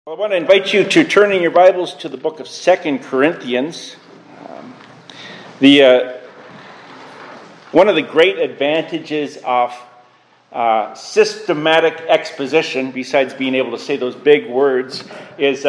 Well, I want to invite you to turn in your Bibles to the book of 2 Corinthians. One of the great advantages of systematic exposition, besides being able to say those big words, is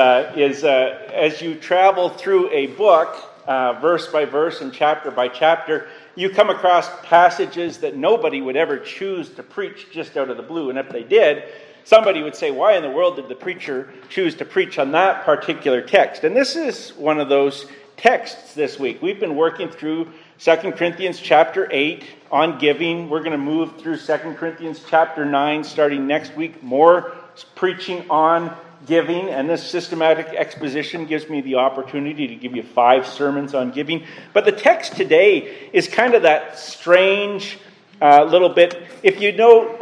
as you travel through a book, verse by verse and chapter by chapter, you come across passages that nobody would ever choose to preach just out of the blue. And if they did, somebody would say, why in the world did the preacher choose to preach on that particular text? And this is one of those texts this week. We've been working through 2 Corinthians chapter 8 on giving. We're going to move through 2 Corinthians chapter 9 starting next week. More preaching on giving. And this systematic exposition gives me the opportunity to give you 5 sermons on giving. But the text today is kind of that strange little bit. If you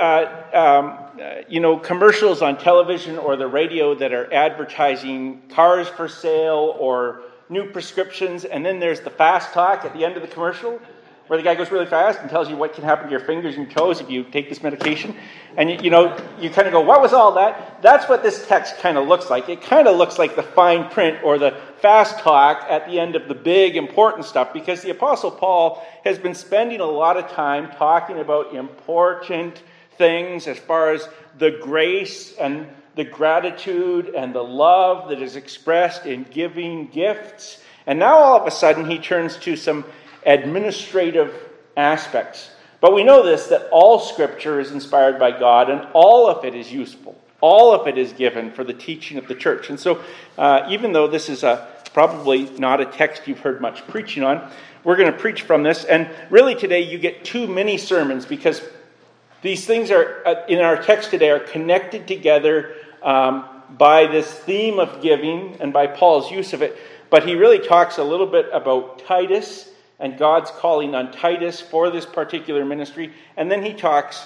know, commercials on television or the radio that are advertising cars for sale or new prescriptions, and then there's the fast talk at the end of the commercial where the guy goes really fast and tells you what can happen to your fingers and toes if you take this medication. And you kind of go, what was all that? That's what this text kind of looks like. It kind of looks like the fine print or the fast talk at the end of the big important stuff, because the Apostle Paul has been spending a lot of time talking about important things as far as the grace and the gratitude and the love that is expressed in giving gifts. And now all of a sudden he turns to some administrative aspects. But we know this, that all Scripture is inspired by God and all of it is useful. All of it is given for the teaching of the church. And so even though this is probably not a text you've heard much preaching on, we're going to preach from this. And really today you get 2 mini sermons, because these things are in our text today are connected together by this theme of giving and by Paul's use of it. But he really talks a little bit about Titus and God's calling on Titus for this particular ministry. And then he talks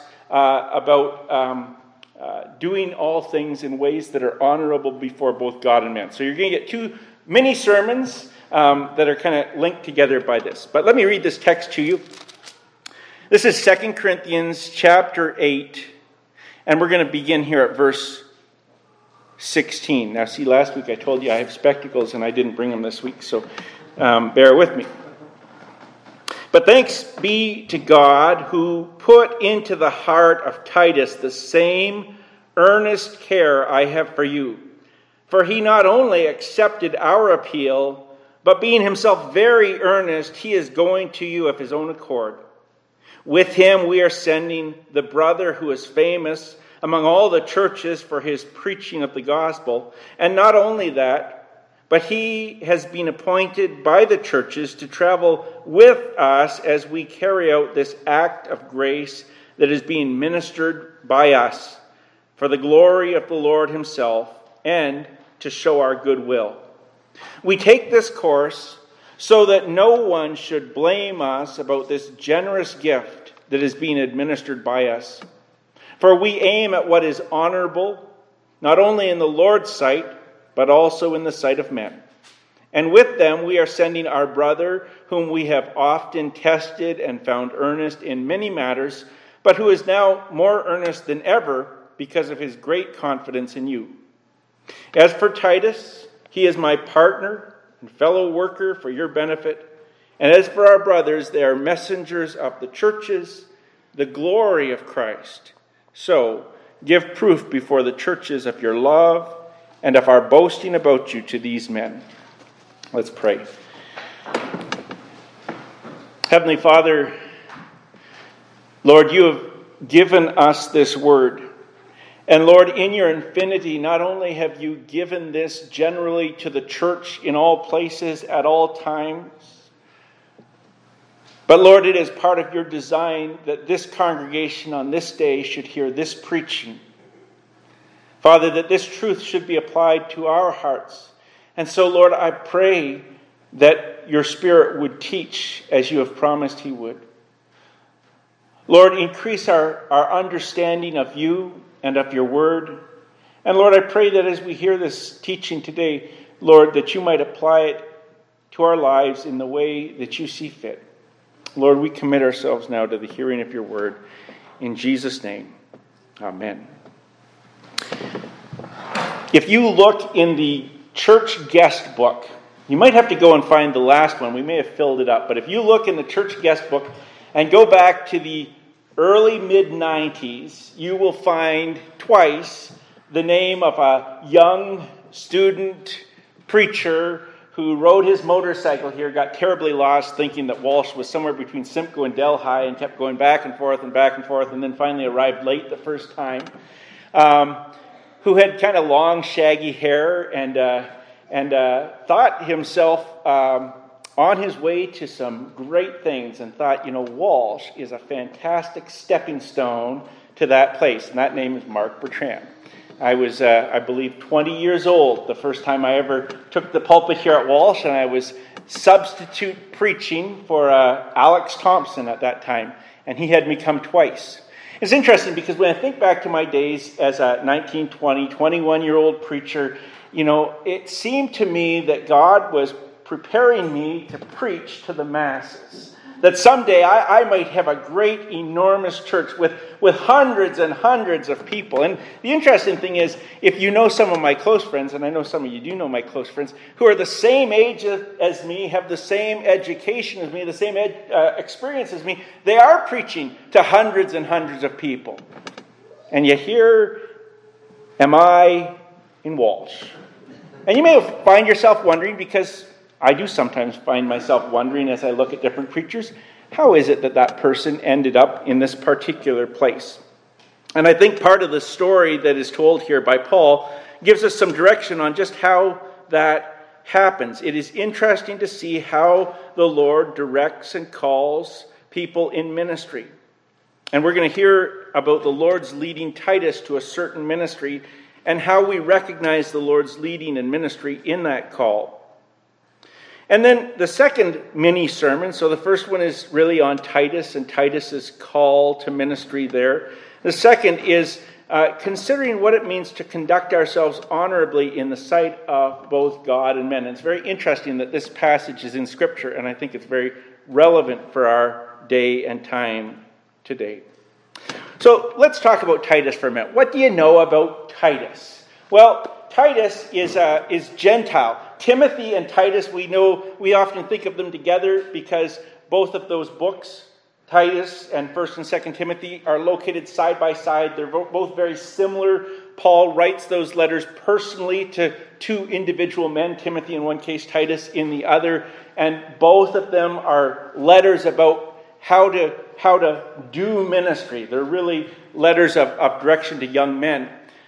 about doing all things in ways that are honorable before both God and man. So you're going to get 2 mini sermons that are kind of linked together by this. But let me read this text to you. This is 2 Corinthians chapter 8, and we're going to begin here at verse 16. Now, see, last week I told you I have spectacles, and I didn't bring them this week, so bear with me. But thanks be to God, who put into the heart of Titus the same earnest care I have for you. For he not only accepted our appeal, but being himself very earnest, he is going to you of his own accord. With him we are sending the brother who is famous among all the churches for his preaching of the gospel. And not only that, but he has been appointed by the churches to travel with us as we carry out this act of grace that is being ministered by us for the glory of the Lord himself and to show our goodwill. We take this course so that no one should blame us about this generous gift that is being administered by us. For we aim at what is honorable, not only in the Lord's sight, but also in the sight of men. And with them we are sending our brother, whom we have often tested and found earnest in many matters, but who is now more earnest than ever because of his great confidence in you. As for Titus, he is my partner and fellow worker for your benefit. And as for our brothers, they are messengers of the churches, the glory of Christ. So give proof before the churches of your love and of our boasting about you to these men. Let's pray. Heavenly Father, Lord, you have given us this word. And Lord, in your infinity, not only have you given this generally to the church in all places at all times, but Lord, it is part of your design that this congregation on this day should hear this preaching. Father, that this truth should be applied to our hearts. And so, Lord, I pray that your Spirit would teach as you have promised he would. Lord, increase our understanding of you and of your word. And Lord, I pray that as we hear this teaching today, Lord, that you might apply it to our lives in the way that you see fit. Lord, we commit ourselves now to the hearing of your word. In Jesus' name, amen. If you look in the church guest book, you might have to go and find the last one. We may have filled it up. But if you look in the church guest book and go back to the early mid-90s, you will find twice the name of a young student preacher who rode his motorcycle here, got terribly lost, thinking that Walsh was somewhere between Simcoe and Delhi, and kept going back and forth, and then finally arrived late the first time, who had kind of long, shaggy hair, and thought himself on his way to some great things, and thought, Walsh is a fantastic stepping stone to that place, and that name is Mark Bertrand. I was, I believe, 20 years old the first time I ever took the pulpit here at Walsh, and I was substitute preaching for Alex Thompson at that time, and he had me come twice. It's interesting because when I think back to my days as a 19, 20, 21-year-old preacher, it seemed to me that God was preparing me to preach to the masses. That someday I might have a great, enormous church with hundreds and hundreds of people. And the interesting thing is, if you know some of my close friends, and I know some of you do know my close friends, who are the same age as me, have the same education as me, the same experience as me, they are preaching to hundreds and hundreds of people. And yet here am I in Walsh. And you may find yourself wondering, because I do sometimes find myself wondering as I look at different preachers, how is it that that person ended up in this particular place? And I think part of the story that is told here by Paul gives us some direction on just how that happens. It is interesting to see how the Lord directs and calls people in ministry. And we're going to hear about the Lord's leading Titus to a certain ministry and how we recognize the Lord's leading and ministry in that call. And then the second mini-sermon, so the first one is really on Titus and Titus's call to ministry there. The second is considering what it means to conduct ourselves honorably in the sight of both God and men. And it's very interesting that this passage is in Scripture, and I think it's very relevant for our day and time today. So let's talk about Titus for a minute. What do you know about Titus? Well, Titus is Gentile. Timothy and Titus, we often think of them together because both of those books, Titus and 1st and 2nd Timothy, are located side by side. They're both very similar. Paul writes those letters personally to two individual men, Timothy in one case, Titus in the other, and both of them are letters about how to do ministry. They're really letters of direction to young men.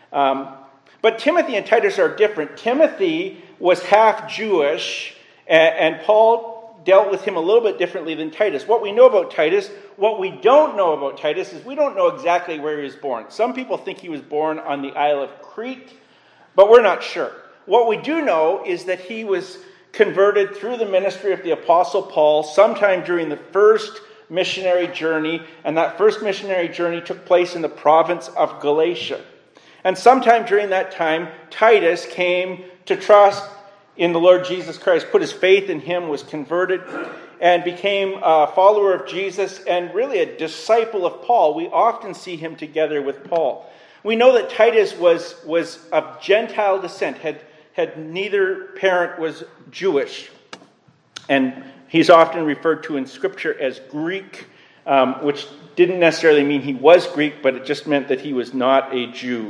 But Timothy and Titus are different. Timothy was half Jewish, and Paul dealt with him a little bit differently than Titus. What we know about Titus, what we don't know about Titus, is we don't know exactly where he was born. Some people think he was born on the Isle of Crete, but we're not sure. What we do know is that he was converted through the ministry of the Apostle Paul sometime during the first missionary journey, and that first missionary journey took place in the province of Galatia. And sometime during that time, Titus came to trust in the Lord Jesus Christ, put his faith in him, was converted, and became a follower of Jesus and really a disciple of Paul. We often see him together with Paul. We know that Titus was of Gentile descent, had neither parent was Jewish. And he's often referred to in Scripture as Greek, which didn't necessarily mean he was Greek, but it just meant that he was not a Jew.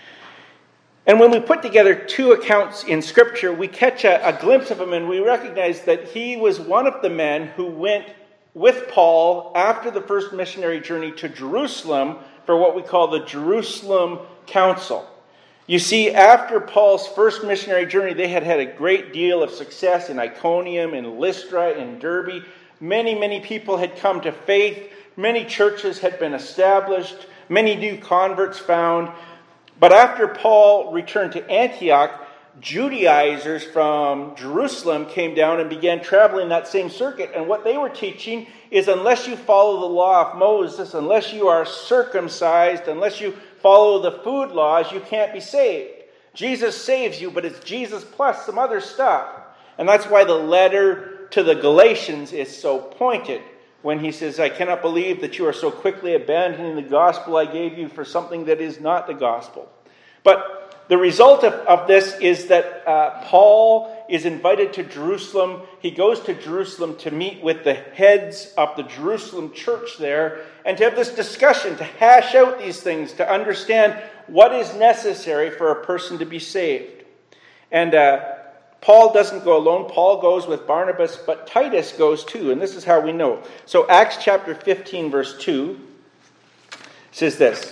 And when we put together two accounts in Scripture, we catch a glimpse of him, and we recognize that he was one of the men who went with Paul after the first missionary journey to Jerusalem for what we call the Jerusalem Council. You see, after Paul's first missionary journey, they had a great deal of success in Iconium, in Lystra, in Derbe. Many, many people had come to faith. Many churches had been established. Many new converts found. But after Paul returned to Antioch, Judaizers from Jerusalem came down and began traveling that same circuit. And what they were teaching is unless you follow the law of Moses, unless you are circumcised, unless you follow the food laws, you can't be saved. Jesus saves you, but it's Jesus plus some other stuff. And that's why the letter to the Galatians is so pointed when he says, I cannot believe that you are so quickly abandoning the gospel I gave you for something that is not the gospel. But the result of this is that Paul is invited to Jerusalem. He goes to Jerusalem to meet with the heads of the Jerusalem church there and to have this discussion, to hash out these things, to understand what is necessary for a person to be saved. And Paul doesn't go alone. Paul goes with Barnabas, but Titus goes too. And this is how we know. So Acts chapter 15, verse 2 says this.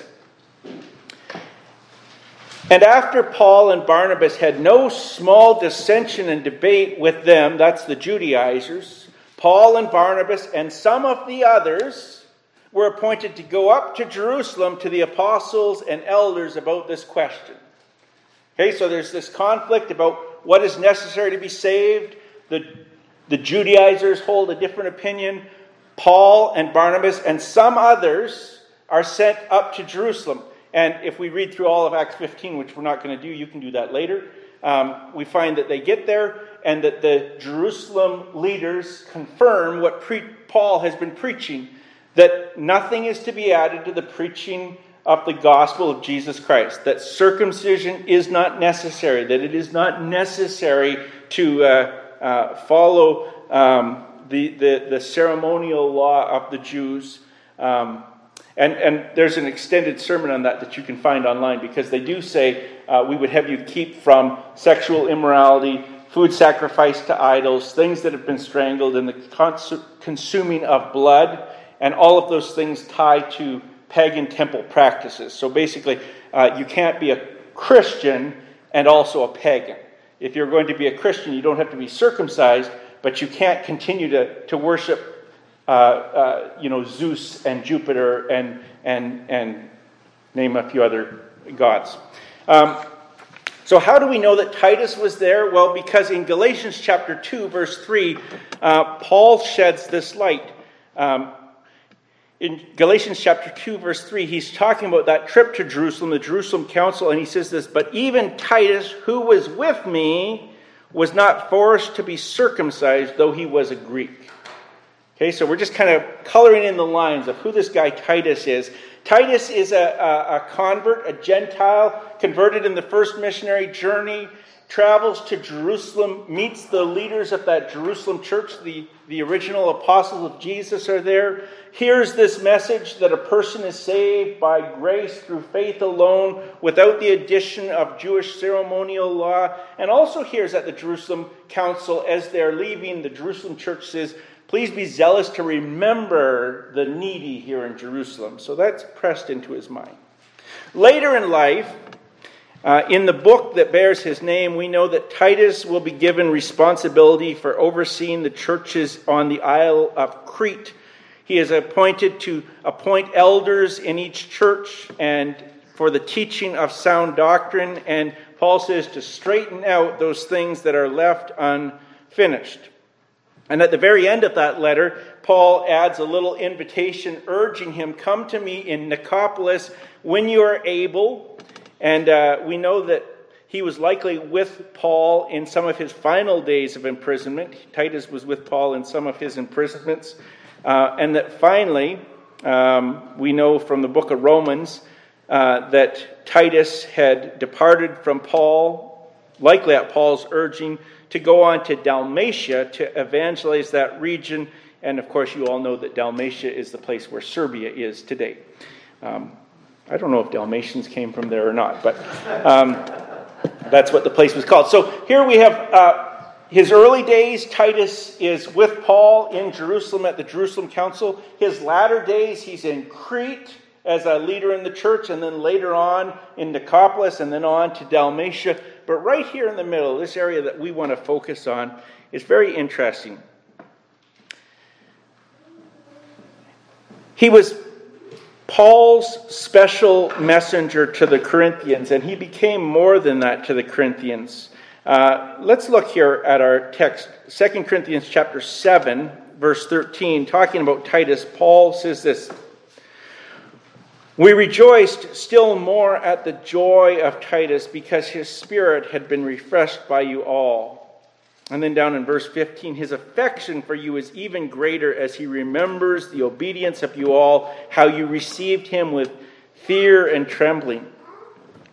And after Paul and Barnabas had no small dissension and debate with them, that's the Judaizers, Paul and Barnabas and some of the others were appointed to go up to Jerusalem to the apostles and elders about this question. Okay, so there's this conflict about what is necessary to be saved. The Judaizers hold a different opinion. Paul and Barnabas and some others are sent up to Jerusalem. And if we read through all of Acts 15, which we're not going to do, you can do that later, we find that they get there and that the Jerusalem leaders confirm what Paul has been preaching, that nothing is to be added to the preaching of the gospel of Jesus Christ, that circumcision is not necessary, that it is not necessary to follow the ceremonial law of the Jews. And there's an extended sermon on that you can find online, because they do say we would have you keep from sexual immorality, food sacrificed to idols, things that have been strangled, and the consuming of blood, and all of those things tie to pagan temple practices. So basically, you can't be a Christian and also a pagan. If you're going to be a Christian, you don't have to be circumcised, but you can't continue to worship Zeus and Jupiter and name a few other gods. So how do we know that Titus was there? Well, because in Galatians chapter 2, verse 3, Paul sheds this light. In Galatians chapter 2, verse 3, he's talking about that trip to Jerusalem, the Jerusalem council, and he says this, "But even Titus, who was with me, was not forced to be circumcised, though he was a Greek." Okay, so we're just kind of coloring in the lines of who this guy Titus is. Titus is a convert, a Gentile, converted in the first missionary journey, travels to Jerusalem, meets the leaders of that Jerusalem church. The original apostles of Jesus are there. Hears this message that a person is saved by grace through faith alone, without the addition of Jewish ceremonial law. And also hears at the Jerusalem council, as they're leaving, the Jerusalem church says, "Please be zealous to remember the needy here in Jerusalem." So that's pressed into his mind. Later in life, in the book that bears his name, we know that Titus will be given responsibility for overseeing the churches on the Isle of Crete. He is appointed to appoint elders in each church and for the teaching of sound doctrine. And Paul says to straighten out those things that are left unfinished. And at the very end of that letter, Paul adds a little invitation urging him, "Come to me in Nicopolis when you are able." And we know that he was likely with Paul in some of his final days of imprisonment. Titus was with Paul in some of his imprisonments. And that finally, we know from the book of Romans that Titus had departed from Paul, likely at Paul's urging, to go on to Dalmatia to evangelize that region. And of course, you all know that Dalmatia is the place where Serbia is today. I don't know if Dalmatians came from there or not, but that's what the place was called. So here we have his early days. Titus is with Paul in Jerusalem at the Jerusalem Council. His latter days, he's in Crete as a leader in the church, and then later on in Nicopolis, and then on to Dalmatia. But right here in the middle, this area that we want to focus on, is very interesting. He was Paul's special messenger to the Corinthians, and he became more than that to the Corinthians. Let's look here at our text, 2 Corinthians chapter 7, verse 13, talking about Titus. Paul says this, "We rejoiced still more at the joy of Titus, because his spirit had been refreshed by you all." And then down in verse 15, "His affection for you is even greater as he remembers the obedience of you all, how you received him with fear and trembling."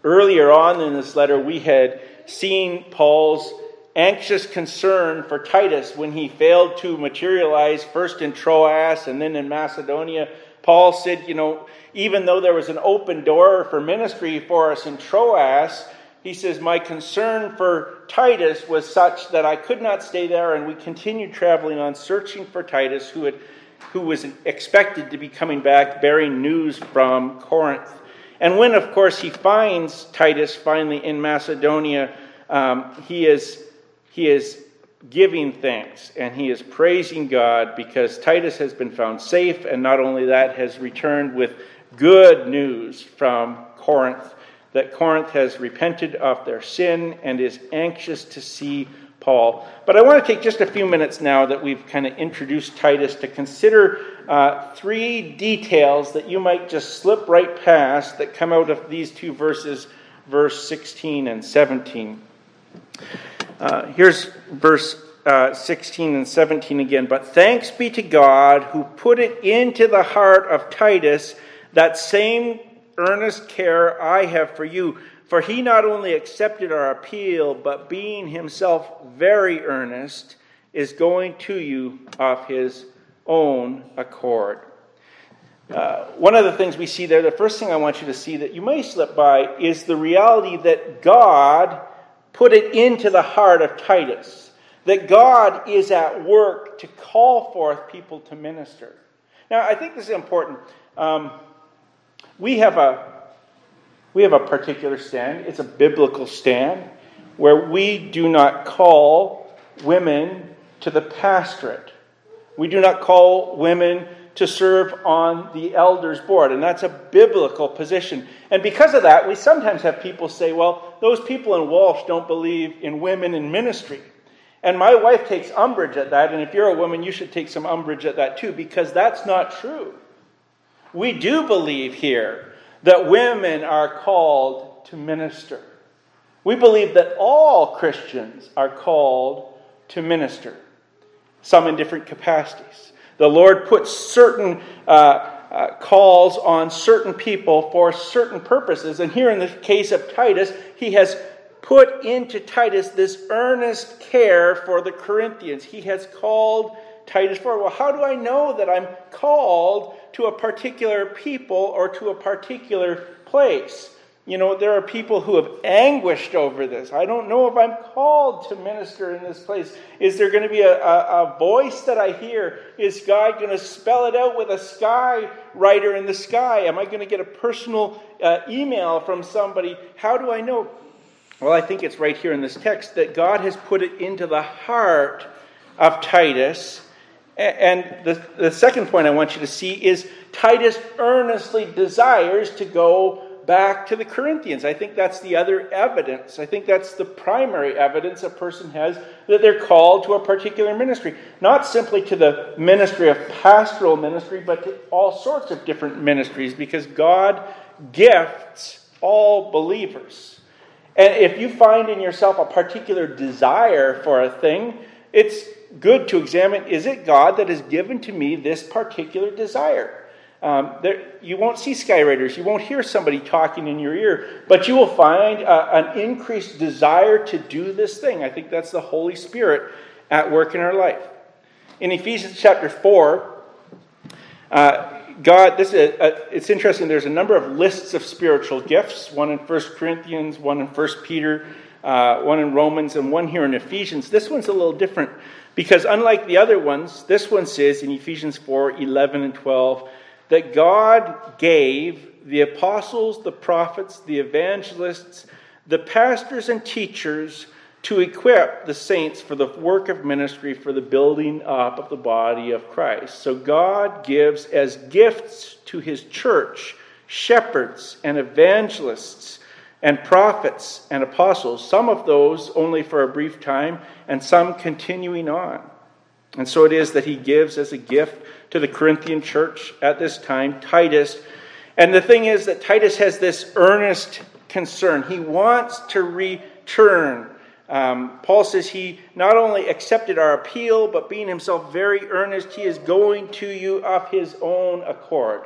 Earlier on in this letter, we had seen Paul's anxious concern for Titus when he failed to materialize first in Troas and then in Macedonia. Paul said, even though there was an open door for ministry for us in Troas, he says, my concern for Titus was such that I could not stay there, and we continued traveling on, searching for Titus, who was expected to be coming back, bearing news from Corinth. And when, of course, he finds Titus finally in Macedonia, he is giving thanks, and he is praising God because Titus has been found safe, and not only that, has returned with good news from Corinth, that Corinth has repented of their sin and is anxious to see Paul. But I want to take just a few minutes now that we've kind of introduced Titus to consider 3 details that you might just slip right past that come out of these 2 verses, verse 16 and 17. Here's verse 16 and 17 again. But thanks be to God who put it into the heart of Titus that same earnest care I have for you. For he not only accepted our appeal, but being himself very earnest, is going to you of his own accord. One of the things we see there, the first thing I want you to see that you may slip by, is the reality that God put it into the heart of Titus. That God is at work to call forth people to minister. Now, I think this is important. We have a particular stand. It's a biblical stand where we do not call women to the pastorate. We do not call women to serve on the elders' board, and that's a biblical position. And because of that, we sometimes have people say, well, those people in Walsh don't believe in women in ministry. And my wife takes umbrage at that, and if you're a woman, you should take some umbrage at that too, because that's not true. We do believe here that women are called to minister. We believe that all Christians are called to minister, some in different capacities. The Lord puts certain calls on certain people for certain purposes. And here in the case of Titus, he has put into Titus this earnest care for the Corinthians. He has called Titus forward. Well, how do I know that I'm called to a particular people or to a particular place? There are people who have anguished over this. I don't know if I'm called to minister in this place. Is there going to be a voice that I hear? Is God going to spell it out with a sky writer in the sky? Am I going to get a personal email from somebody? How do I know? Well, I think it's right here in this text that God has put it into the heart of Titus. And the second point I want you to see is Titus earnestly desires to go back to the Corinthians. I think that's the other evidence. I think that's the primary evidence a person has that they're called to a particular ministry. Not simply to the ministry of pastoral ministry, but to all sorts of different ministries, because God gifts all believers. And if you find in yourself a particular desire for a thing, it's good to examine, is it God that has given to me this particular desire? You won't see skywriters. You won't hear somebody talking in your ear, but you will find an increased desire to do this thing. I think that's the Holy Spirit at work in our life. In Ephesians chapter 4, it's interesting. There's a number of lists of spiritual gifts. One in 1 Corinthians, one in 1 Peter, one in Romans, and one here in Ephesians. This one's a little different because unlike the other ones, this one says in Ephesians 4:11 and 12, that God gave the apostles, the prophets, the evangelists, the pastors and teachers to equip the saints for the work of ministry, for the building up of the body of Christ. So God gives as gifts to his church shepherds and evangelists and prophets and apostles, some of those only for a brief time and some continuing on. And so it is that he gives as a gift to the Corinthian church at this time, Titus. And the thing is that Titus has this earnest concern. He wants to return. Paul says he not only accepted our appeal, but being himself very earnest, he is going to you of his own accord.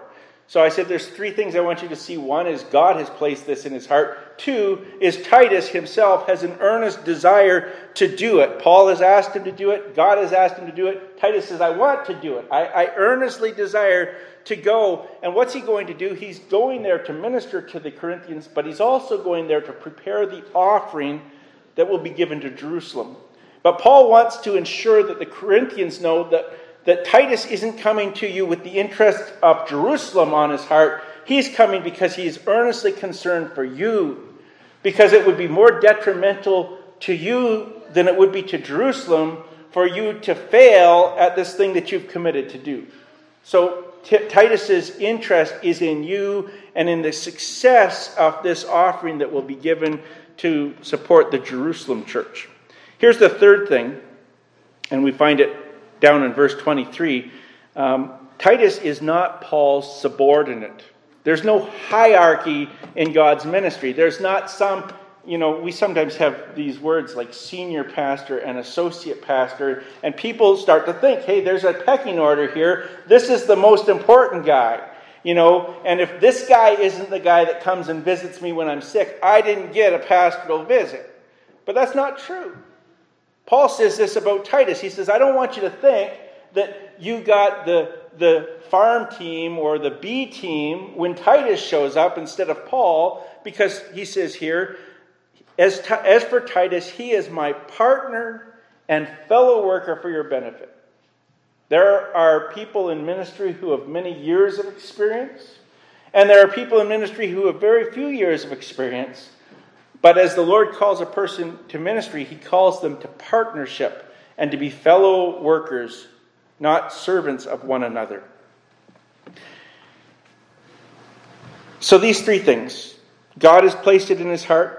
So I said there's three things I want you to see. One is God has placed this in his heart. Two is Titus himself has an earnest desire to do it. Paul has asked him to do it. God has asked him to do it. Titus says, I want to do it. I earnestly desire to go. And what's he going to do? He's going there to minister to the Corinthians, but he's also going there to prepare the offering that will be given to Jerusalem. But Paul wants to ensure that the Corinthians know that Titus isn't coming to you with the interest of Jerusalem on his heart. He's coming because he is earnestly concerned for you. Because it would be more detrimental to you than it would be to Jerusalem for you to fail at this thing that you've committed to do. So Titus's interest is in you and in the success of this offering that will be given to support the Jerusalem church. Here's the third thing, and we find it down in verse 23. Titus is not Paul's subordinate. There's no hierarchy in God's ministry. There's not some, we sometimes have these words like senior pastor and associate pastor, and people start to think, hey, there's a pecking order here. This is the most important guy. And if this guy isn't the guy that comes and visits me when I'm sick, I didn't get a pastoral visit. But that's not true. Paul says this about Titus. He says, I don't want you to think that you got the farm team or the B team when Titus shows up instead of Paul, because he says here, as for Titus, he is my partner and fellow worker for your benefit. There are people in ministry who have many years of experience, and there are people in ministry who have very few years of experience. But as the Lord calls a person to ministry, he calls them to partnership and to be fellow workers, not servants of one another. So these three things. God has placed it in his heart.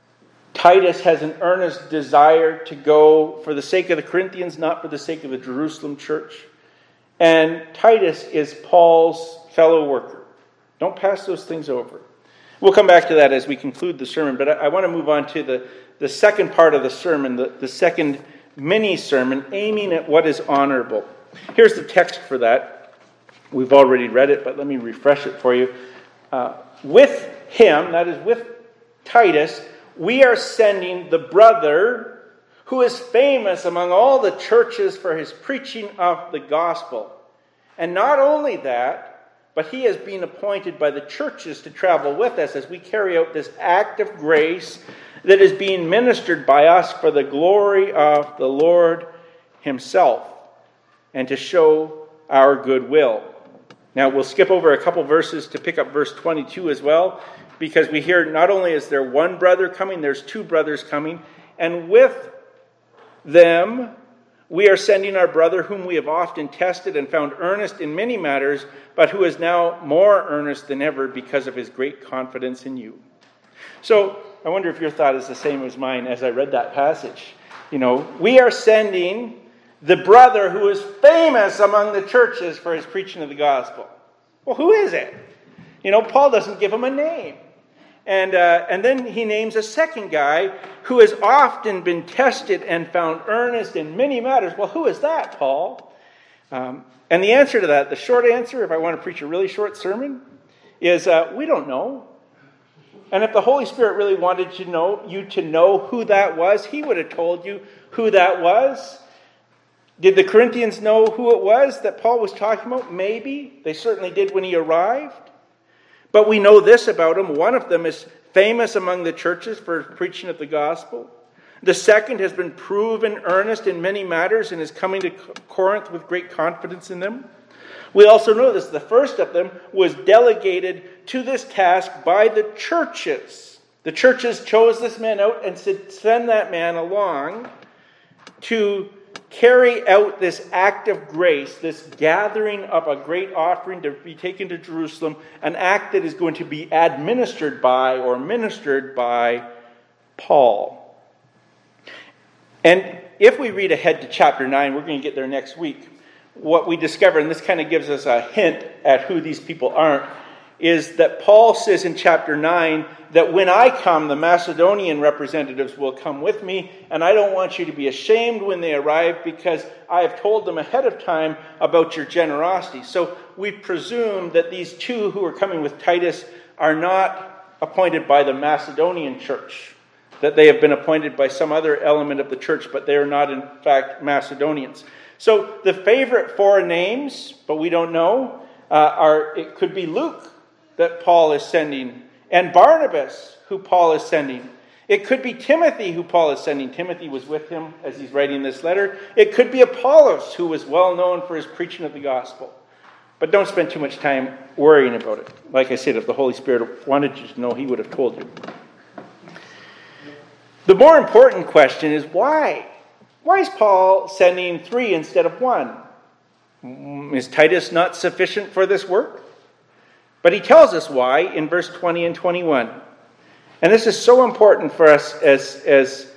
Titus has an earnest desire to go for the sake of the Corinthians, not for the sake of the Jerusalem church. And Titus is Paul's fellow worker. Don't pass those things over. We'll come back to that as we conclude the sermon, but I want to move on to the second part of the sermon, the second mini-sermon, aiming at what is honorable. Here's the text for that. We've already read it, but let me refresh it for you. With him, that is with Titus, we are sending the brother who is famous among all the churches for his preaching of the gospel. And not only that, but he has been appointed by the churches to travel with us as we carry out this act of grace that is being ministered by us for the glory of the Lord himself and to show our goodwill. Now, we'll skip over a couple verses to pick up verse 22 as well, because we hear not only is there one brother coming, there's two brothers coming, and with them we are sending our brother whom we have often tested and found earnest in many matters, but who is now more earnest than ever because of his great confidence in you. So, I wonder if your thought is the same as mine as I read that passage. We are sending the brother who is famous among the churches for his preaching of the gospel. Well, who is it? Paul doesn't give him a name. And then he names a second guy who has often been tested and found earnest in many matters. Well, who is that, Paul? And the answer to that, the short answer, if I want to preach a really short sermon, is we don't know. And if the Holy Spirit really wanted you to know who that was, he would have told you who that was. Did the Corinthians know who it was that Paul was talking about? Maybe. They certainly did when he arrived. But we know this about him. One of them is famous among the churches for preaching of the gospel. The second has been proven earnest in many matters and is coming to Corinth with great confidence in them. We also know this. The first of them was delegated to this task by the churches. The churches chose this man out and said, send that man along to carry out this act of grace, this gathering of a great offering to be taken to Jerusalem, an act that is going to be administered by or ministered by Paul. And if we read ahead to chapter 9, we're going to get there next week, what we discover, and this kind of gives us a hint at who these people are, is that Paul says in chapter 9 that when I come, the Macedonian representatives will come with me, and I don't want you to be ashamed when they arrive because I have told them ahead of time about your generosity. So we presume that these two who are coming with Titus are not appointed by the Macedonian church, that they have been appointed by some other element of the church, but they are not in fact Macedonians. So the favorite four names, but we don't know, it could be Luke that Paul is sending, and Barnabas, who Paul is sending. It could be Timothy, who Paul is sending. Timothy was with him as he's writing this letter. It could be Apollos, who was well known for his preaching of the gospel. But don't spend too much time worrying about it. Like I said, if the Holy Spirit wanted you to know, he would have told you. The more important question is why? Why is Paul sending 3 instead of 1? Is Titus not sufficient for this work? But he tells us why in verse 20 and 21. And this is so important for us as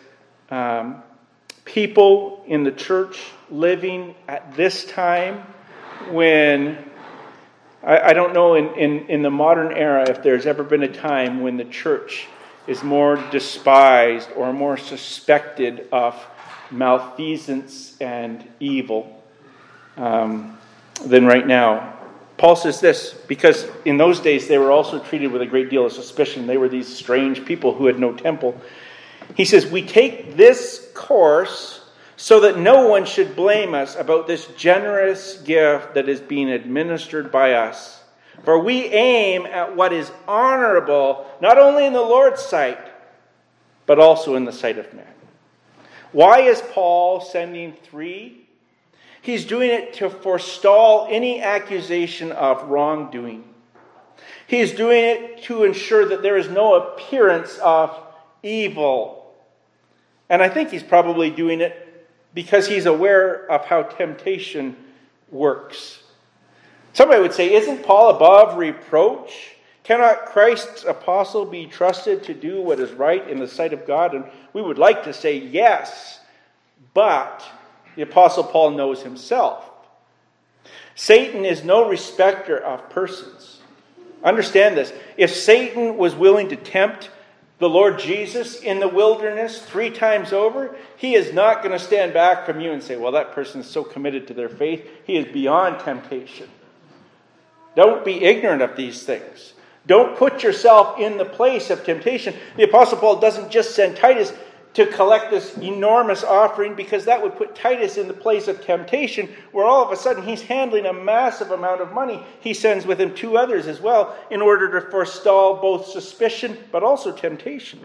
people in the church living at this time when, I don't know in the modern era if there's ever been a time when the church is more despised or more suspected of malfeasance and evil than right now. Paul says this because in those days they were also treated with a great deal of suspicion. They were these strange people who had no temple. He says, we take this course so that no one should blame us about this generous gift that is being administered by us. For we aim at what is honorable, not only in the Lord's sight, but also in the sight of men. Why is Paul sending 3? He's doing it to forestall any accusation of wrongdoing. He's doing it to ensure that there is no appearance of evil. And I think he's probably doing it because he's aware of how temptation works. Somebody would say, isn't Paul above reproach? Cannot Christ's apostle be trusted to do what is right in the sight of God? And we would like to say yes, but the Apostle Paul knows himself. Satan is no respecter of persons. Understand this. If Satan was willing to tempt the Lord Jesus in the wilderness 3 times over, he is not going to stand back from you and say, well, that person is so committed to their faith, he is beyond temptation. Don't be ignorant of these things. Don't put yourself in the place of temptation. The Apostle Paul doesn't just send Titus to collect this enormous offering because that would put Titus in the place of temptation where all of a sudden he's handling a massive amount of money. He sends with him 2 others as well in order to forestall both suspicion but also temptation.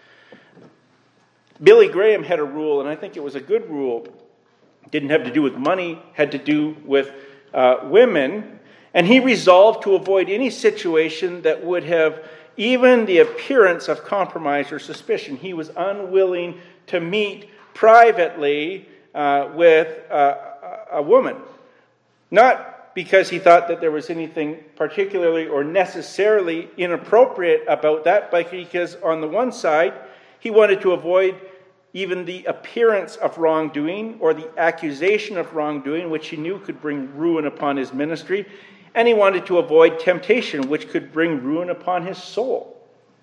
Billy Graham had a rule, and I think it was a good rule. It didn't have to do with money, had to do with women. And he resolved to avoid any situation that would have even the appearance of compromise or suspicion. He was unwilling to meet privately with a woman. Not because he thought that there was anything particularly or necessarily inappropriate about that, but because on the one side, he wanted to avoid even the appearance of wrongdoing or the accusation of wrongdoing, which he knew could bring ruin upon his ministry. And he wanted to avoid temptation, which could bring ruin upon his soul.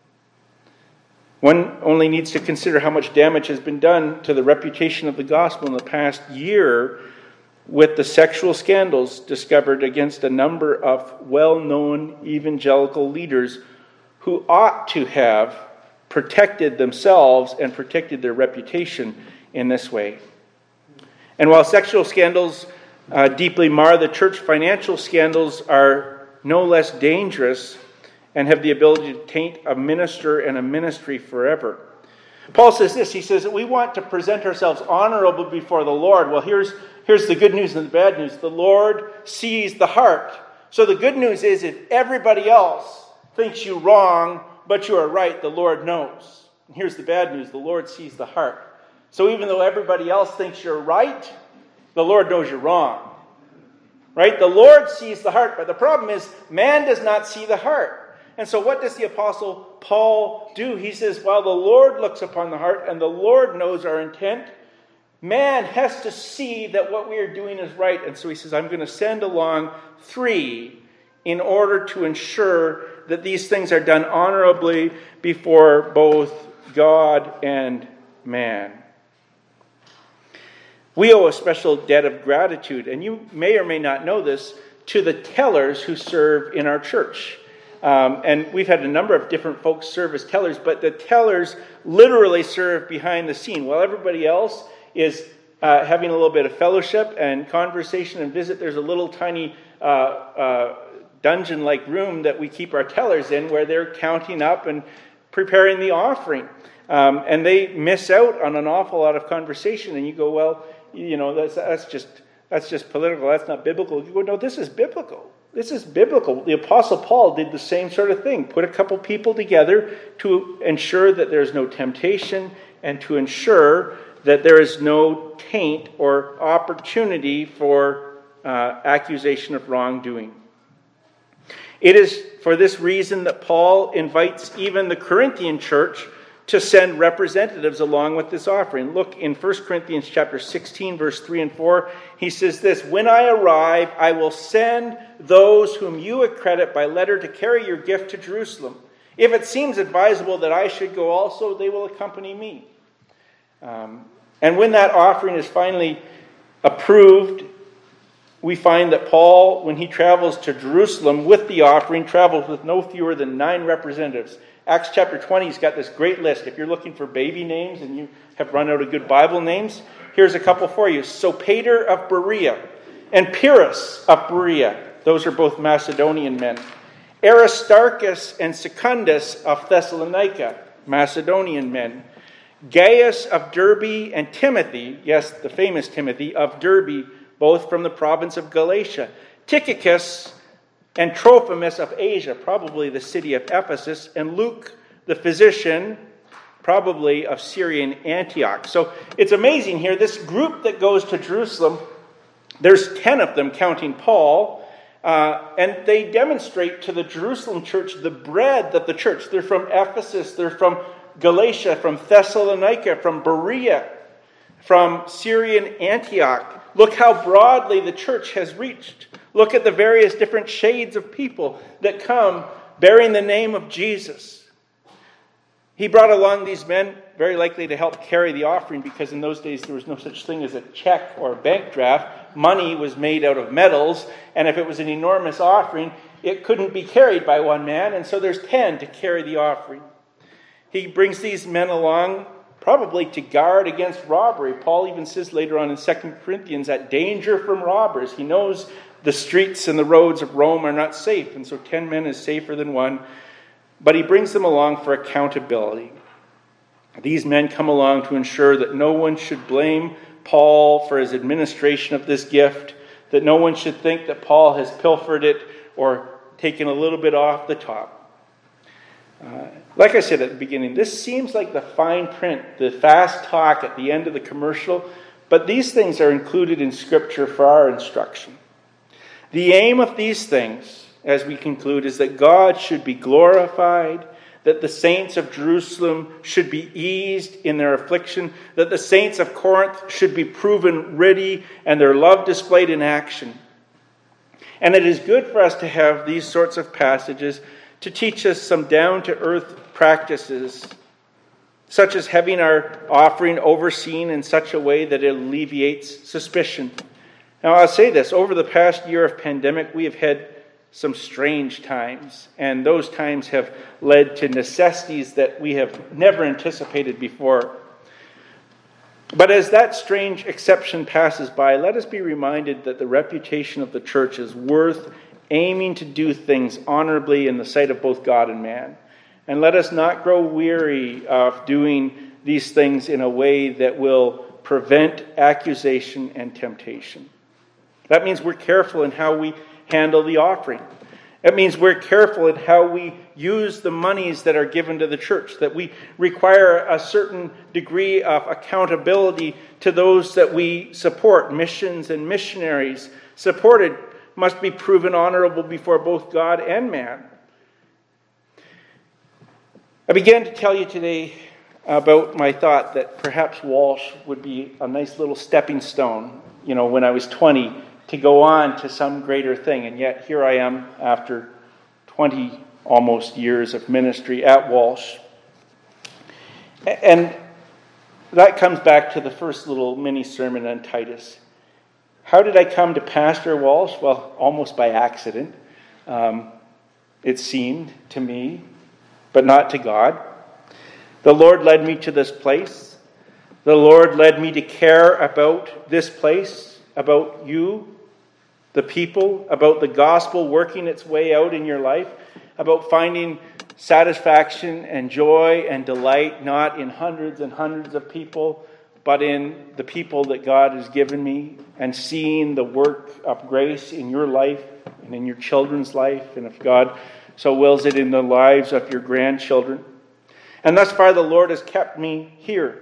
One only needs to consider how much damage has been done to the reputation of the gospel in the past year with the sexual scandals discovered against a number of well-known evangelical leaders who ought to have protected themselves and protected their reputation in this way. And while sexual scandals deeply mar the church, financial scandals are no less dangerous and have the ability to taint a minister and a ministry forever. Paul says this, he says that we want to present ourselves honorable before the Lord. Well, here's the good news and the bad news. The Lord sees the heart. So the good news is if everybody else thinks you wrong, but you are right, the Lord knows. And here's the bad news. The Lord sees the heart. So even though everybody else thinks you're right, the Lord knows you're wrong. Right? The Lord sees the heart, but the problem is man does not see the heart. And so what does the Apostle Paul do? He says, while the Lord looks upon the heart and the Lord knows our intent, man has to see that what we are doing is right. And so he says, I'm going to send along 3 in order to ensure that these things are done honorably before both God and man. We owe a special debt of gratitude, and you may or may not know this, to the tellers who serve in our church. And we've had a number of different folks serve as tellers, but the tellers literally serve behind the scene. While everybody else is having a little bit of fellowship and conversation and visit, there's a little tiny dungeon-like room that we keep our tellers in where they're counting up and preparing the offering. And they miss out on an awful lot of conversation. And you go, well, that's just political. That's not biblical. You go, no, this is biblical. This is biblical. The Apostle Paul did the same sort of thing. Put a couple people together to ensure that there's no temptation and to ensure that there is no taint or opportunity for accusation of wrongdoing. It is for this reason that Paul invites even the Corinthian church to send representatives along with this offering. Look in 1 Corinthians chapter 16, verse 3 and 4. He says this, "When I arrive, I will send those whom you accredit by letter to carry your gift to Jerusalem. If it seems advisable that I should go also, they will accompany me." And when that offering is finally approved, we find that Paul, when he travels to Jerusalem with the offering, travels with no fewer than 9 representatives. Acts chapter 20 has got this great list. If you're looking for baby names and you have run out of good Bible names, here's a couple for you. Sopater of Berea and Pyrrhus of Berea. Those are both Macedonian men. Aristarchus and Secundus of Thessalonica, Macedonian men. Gaius of Derbe and Timothy, yes, the famous Timothy of Derbe, both from the province of Galatia. Tychicus and Trophimus of Asia, probably the city of Ephesus, and Luke, the physician, probably of Syrian Antioch. So it's amazing here, this group that goes to Jerusalem, there's 10 of them counting Paul, and they demonstrate to the Jerusalem church the breadth of the church. They're from Ephesus, they're from Galatia, from Thessalonica, from Berea, from Syrian Antioch. Look how broadly the church has reached. Look at the various different shades of people that come bearing the name of Jesus. He brought along these men, very likely to help carry the offering, because in those days there was no such thing as a check or a bank draft. Money was made out of metals, and if it was an enormous offering, it couldn't be carried by one man, and so there's 10 to carry the offering. He brings these men along probably to guard against robbery. Paul even says later on in 2 Corinthians that danger from robbers. He knows the streets and the roads of Rome are not safe, and so 10 men is safer than one. But he brings them along for accountability. These men come along to ensure that no one should blame Paul for his administration of this gift, that no one should think that Paul has pilfered it or taken a little bit off the top. Like I said at the beginning, this seems like the fine print, the fast talk at the end of the commercial, but these things are included in Scripture for our instruction. The aim of these things, as we conclude, is that God should be glorified, that the saints of Jerusalem should be eased in their affliction, that the saints of Corinth should be proven ready and their love displayed in action. And it is good for us to have these sorts of passages to teach us some down-to-earth practices, such as having our offering overseen in such a way that it alleviates suspicion. Now, I'll say this, over the past year of pandemic, we have had some strange times, and those times have led to necessities that we have never anticipated before. But as that strange exception passes by, let us be reminded that the reputation of the church is worth aiming to do things honorably in the sight of both God and man. And let us not grow weary of doing these things in a way that will prevent accusation and temptation. That means we're careful in how we handle the offering. It means we're careful in how we use the monies that are given to the church, that we require a certain degree of accountability to those that we support. Missions and missionaries supported must be proven honorable before both God and man. I began to tell you today about my thought that perhaps Walsh would be a nice little stepping stone, when I was 20, to go on to some greater thing. And yet here I am after 20 almost years of ministry at Walsh. And that comes back to the first little mini sermon on Titus. How did I come to pastor Walsh? Well, almost by accident. It seemed to me, but not to God. The Lord led me to this place. The Lord led me to care about this place, about you, the people, about the gospel working its way out in your life, about finding satisfaction and joy and delight not in hundreds and hundreds of people, but in the people that God has given me, and seeing the work of grace in your life and in your children's life, and if God so wills it, in the lives of your grandchildren. And thus far the Lord has kept me here.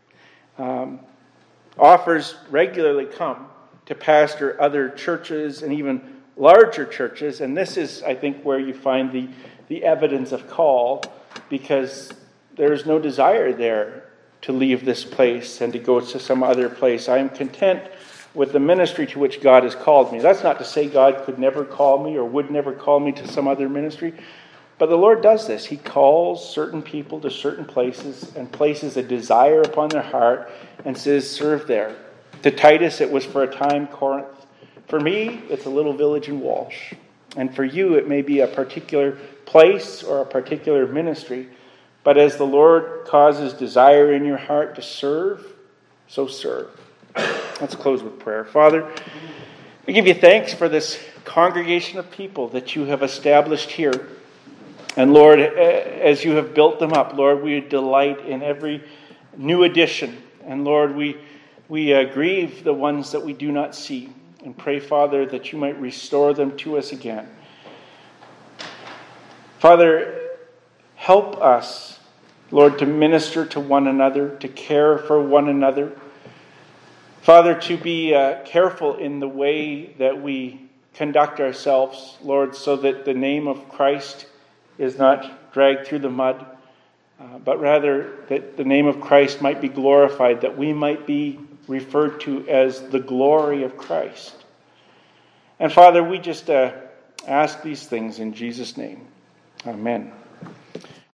Offers regularly come to pastor other churches and even larger churches, and this is, I think, where you find the evidence of call, because there's no desire there to leave this place and to go to some other place. I am content with the ministry to which God has called me. That's not to say God could never call me or would never call me to some other ministry, but the Lord does this. He calls certain people to certain places and places a desire upon their heart and says, serve there. To Titus, it was for a time Corinth. For me, it's a little village in Walsh. And for you, it may be a particular place or a particular ministry. But as the Lord causes desire in your heart to serve, so serve. Let's close with prayer. Father, we give you thanks for this congregation of people that you have established here. And Lord, as you have built them up, Lord, we delight in every new addition. And Lord, we grieve the ones that we do not see. And pray, Father, that you might restore them to us again. Father, help us, Lord, to minister to one another, to care for one another. Father, to be careful in the way that we conduct ourselves, Lord, so that the name of Christ is not dragged through the mud, but rather that the name of Christ might be glorified, that we might be referred to as the glory of Christ. And Father, we just ask these things in Jesus' name. Amen.